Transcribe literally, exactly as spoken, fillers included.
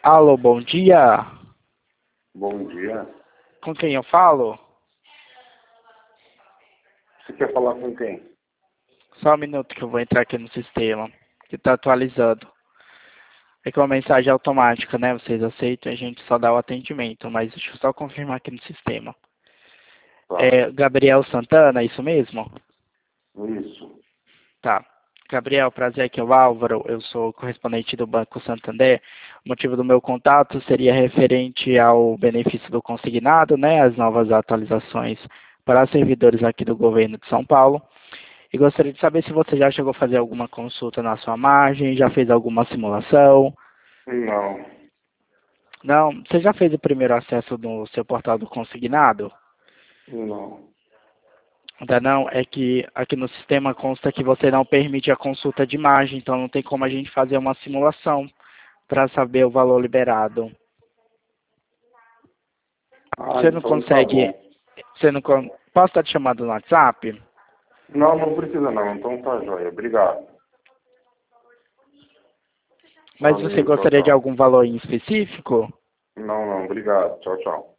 Alô, bom dia. Bom dia. Com quem eu falo? Você quer falar com quem? Só um minuto que eu vou entrar aqui no sistema, que está atualizando. É que é uma mensagem automática, né? Vocês aceitam e a gente só dá o atendimento, mas deixa eu só confirmar aqui no sistema. Tá. É Gabriel Santana, é isso mesmo? Isso. Tá. Gabriel, prazer, aqui é o Álvaro, eu sou correspondente do Banco Santander. O motivo do meu contato seria referente ao benefício do consignado, né? As novas atualizações para servidores aqui do governo de São Paulo. E gostaria de saber se você já chegou a fazer alguma consulta na sua margem, já fez alguma simulação. Não. Não? Você já fez o primeiro acesso no seu portal do consignado? Não. Ainda não? É que aqui no sistema consta que você não permite a consulta de margem, então não tem como a gente fazer uma simulação para saber o valor liberado. Ah, Você não então tá consegue... bom. Você não con- Posso estar te chamando no WhatsApp? Não, não precisa não. Então tá jóia. Obrigado. Mas você Valeu, tchau, gostaria de tchau. algum valor em específico? Não, não. Obrigado. Tchau, tchau.